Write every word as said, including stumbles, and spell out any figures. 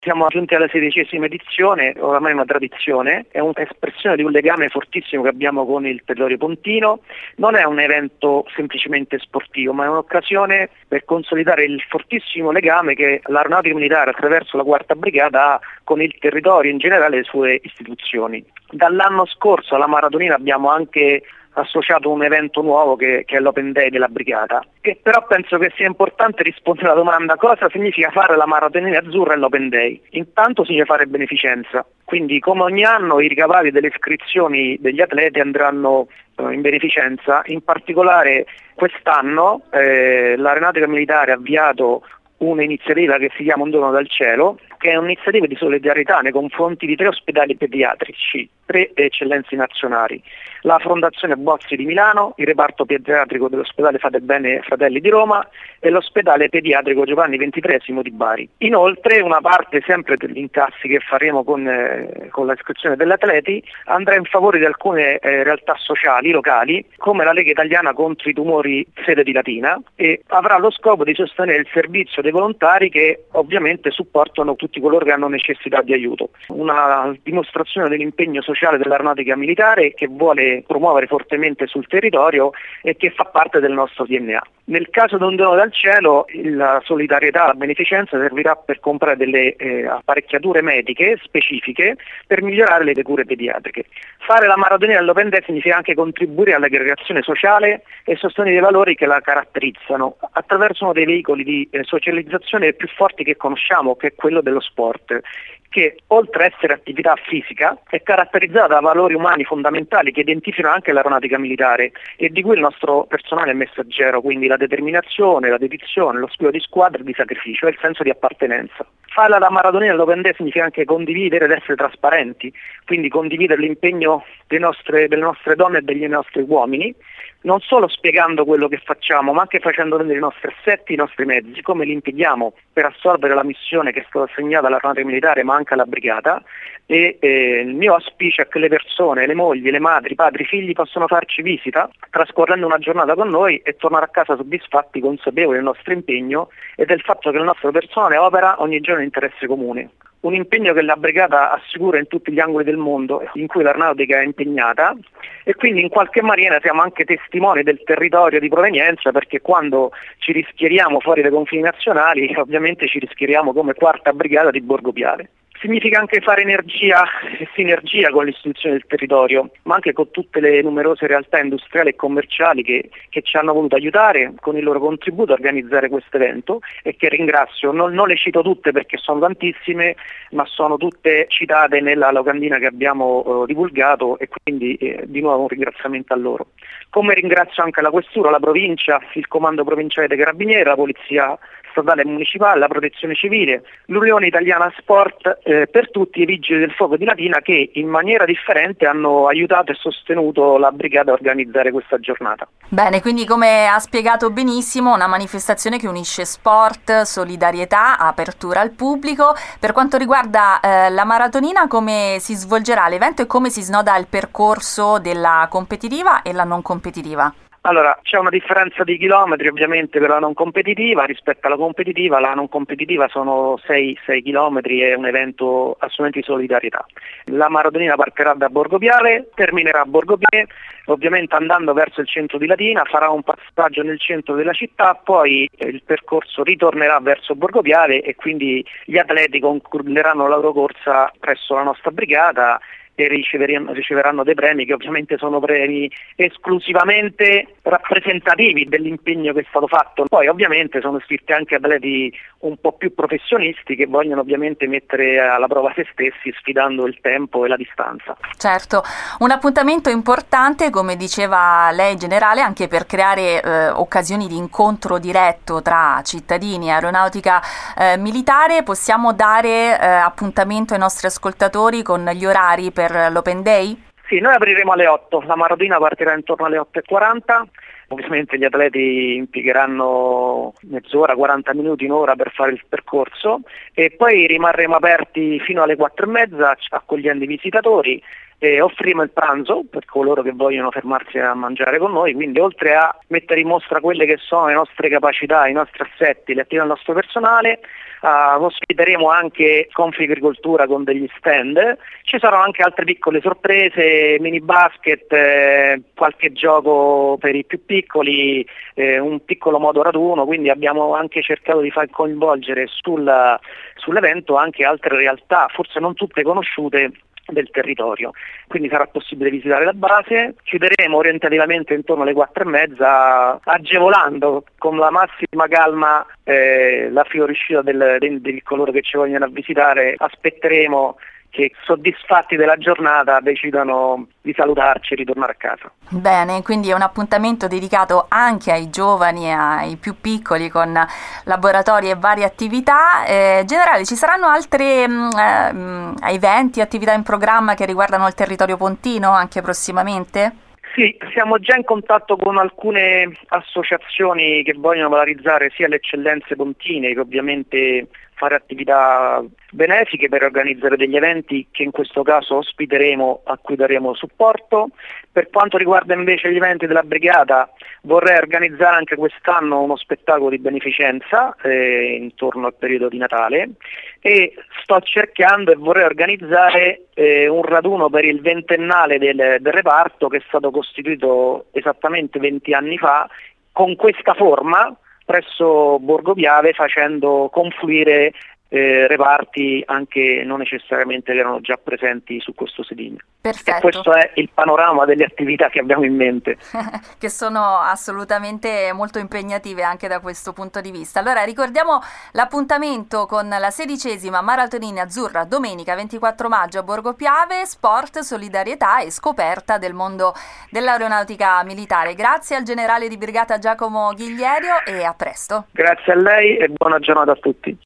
Siamo giunti alla sedicesima edizione, oramai una tradizione, è un'espressione di un legame fortissimo che abbiamo con il territorio pontino. Non è un evento semplicemente sportivo, ma è un'occasione per consolidare il fortissimo legame che l'Aeronautica Militare attraverso la Quarta Brigata ha con il territorio e in generale le sue istituzioni. Dall'anno scorso alla Maratonina abbiamo anche associato un evento nuovo che, che è l'Open Day della Brigata, e però penso che sia importante rispondere alla domanda: cosa significa fare la Maratonina Azzurra e l'Open Day? Intanto significa fare beneficenza, quindi come ogni anno i ricavati delle iscrizioni degli atleti andranno eh, in beneficenza. In particolare quest'anno eh, l'Aeronautica Militare ha avviato un'iniziativa che si chiama Un dono dal cielo, che è un'iniziativa di solidarietà nei confronti di tre ospedali pediatrici, tre eccellenze nazionali: la Fondazione Bozzi di Milano, il reparto pediatrico dell'ospedale Fate Bene Fratelli di Roma e l'ospedale pediatrico Giovanni ventitreesimo di Bari. Inoltre una parte sempre degli incassi che faremo con, eh, con l'iscrizione degli atleti andrà in favore di alcune eh, realtà sociali locali, come la Lega Italiana contro i tumori sede di Latina, e avrà lo scopo di sostenere il servizio dei volontari che ovviamente supportano tutti coloro che hanno necessità di aiuto. Una dimostrazione dell'impegno sociale dell'Aeronautica Militare che vuole promuovere fortemente sul territorio e che fa parte del nostro D N A. Nel caso di Un dono dal cielo, la solidarietà, la beneficenza servirà per comprare delle eh, apparecchiature mediche specifiche per migliorare le cure pediatriche. Fare la Maratonina all'Open Day significa anche contribuire all'aggregazione sociale e sostenere i valori che la caratterizzano attraverso uno dei veicoli di eh, socializzazione più forti che conosciamo, che è quello dello sport, che oltre a essere attività fisica è caratterizzata da valori umani fondamentali che identificano anche l'Aeronautica Militare e di cui il nostro personale è messaggero, quindi la determinazione, la dedizione, lo spirito di squadra e di sacrificio e il senso di appartenenza. Fare la Maratonina all'Open Day significa anche condividere ed essere trasparenti, quindi condividere l'impegno delle nostre, delle nostre donne e degli nostri uomini, non solo spiegando quello che facciamo, ma anche facendo vedere i nostri assetti, i nostri mezzi, come li impieghiamo per assolvere la missione che è stata assegnata all'Aeronautica Militare ma anche alla Brigata. E eh, il mio auspicio è che le persone, le mogli, le madri, i padri, i figli possano farci visita trascorrendo una giornata con noi e tornare a casa soddisfatti, consapevoli del nostro impegno e del fatto che il nostro personale opera ogni giorno in interesse comune. Un impegno che la Brigata assicura in tutti gli angoli del mondo in cui l'aeronautica è impegnata, e quindi in qualche maniera siamo anche testimoni del territorio di provenienza, perché quando ci rischieriamo fuori dai confini nazionali ovviamente ci rischieriamo come Quarta Brigata di Borgo Piave. Significa anche fare energia e sinergia con le istituzioni del territorio, ma anche con tutte le numerose realtà industriali e commerciali che, che ci hanno voluto aiutare con il loro contributo a organizzare questo evento, e che ringrazio. Non, non le cito tutte perché sono tantissime, ma sono tutte citate nella locandina che abbiamo eh, divulgato, e quindi eh, di nuovo un ringraziamento a loro. Come ringrazio anche la Questura, la Provincia, il Comando Provinciale dei Carabinieri, la Polizia Statale e Municipale, la Protezione Civile, l'Unione Italiana Sport, eh, per tutti i Vigili del Fuoco di Latina che in maniera differente hanno aiutato e sostenuto la Brigata a organizzare questa giornata. Bene, quindi come ha spiegato benissimo, una manifestazione che unisce sport, solidarietà, apertura al pubblico. Per quanto riguarda eh, la Maratonina, come si svolgerà l'evento e come si snoda il percorso della competitiva e la non competitiva? Allora, c'è una differenza di chilometri ovviamente per la non competitiva rispetto alla competitiva. La non competitiva sono sei chilometri, è un evento assolutamente di solidarietà. La Maratonina partirà da Borgo Piave, terminerà a Borgo Piave, ovviamente andando verso il centro di Latina, farà un passaggio nel centro della città, poi il percorso ritornerà verso Borgo Piave e quindi gli atleti concluderanno la loro corsa presso la nostra brigata e riceveranno, riceveranno dei premi che ovviamente sono premi esclusivamente rappresentativi dell'impegno che è stato fatto. Poi ovviamente sono iscritti anche atleti un po' più professionisti che vogliono ovviamente mettere alla prova se stessi sfidando il tempo e la distanza. Certo, un appuntamento importante, come diceva lei generale, anche per creare eh, occasioni di incontro diretto tra cittadini e aeronautica eh, militare. Possiamo dare eh, appuntamento ai nostri ascoltatori con gli orari per l'Open Day? Sì, noi apriremo alle otto, la Maratonina partirà intorno alle otto e quaranta, ovviamente gli atleti impiegheranno mezz'ora, quaranta minuti, un'ora per fare il percorso, e poi rimarremo aperti fino alle quattro e mezza accogliendo i visitatori, E offriremo il pranzo per coloro che vogliono fermarsi a mangiare con noi, quindi oltre a mettere in mostra quelle che sono le nostre capacità, i nostri assetti, le attività del nostro personale, uh, ospiteremo anche Confagricoltura con degli stand, ci saranno anche altre piccole sorprese, mini basket, eh, qualche gioco per i più piccoli, eh, un piccolo modo raduno, quindi abbiamo anche cercato di far coinvolgere sul, sull'evento anche altre realtà, forse non tutte conosciute, del territorio, quindi sarà possibile visitare la base. Chiuderemo orientativamente intorno alle quattro e mezza, agevolando con la massima calma eh, la fuoriuscita del, di coloro che ci vogliono a visitare. Aspetteremo che, soddisfatti della giornata, decidano di salutarci e ritornare a casa. Bene, quindi è un appuntamento dedicato anche ai giovani e ai più piccoli, con laboratori e varie attività. Eh, generale, ci saranno altri eh, eventi, attività in programma che riguardano il territorio pontino anche prossimamente? Sì, siamo già in contatto con alcune associazioni che vogliono valorizzare sia le eccellenze pontine che ovviamente fare attività benefiche per organizzare degli eventi che in questo caso ospiteremo, a cui daremo supporto. Per quanto riguarda invece gli eventi della brigata, vorrei organizzare anche quest'anno uno spettacolo di beneficenza eh, intorno al periodo di Natale, e sto cercando e vorrei organizzare eh, un raduno per il ventennale del, del reparto, che è stato costituito esattamente venti anni fa con questa forma presso Borgo Piave, facendo confluire eh, reparti anche non necessariamente che erano già presenti su questo sedime. Perfetto. E questo è il panorama delle attività che abbiamo in mente. Che sono assolutamente molto impegnative anche da questo punto di vista. Allora ricordiamo l'appuntamento con la sedicesima Maratonina Azzurra domenica ventiquattro maggio a Borgo Piave, sport, solidarietà e scoperta del mondo dell'aeronautica militare. Grazie al generale di brigata Giacomo Ghiglierio e a presto. Grazie a lei e buona giornata a tutti.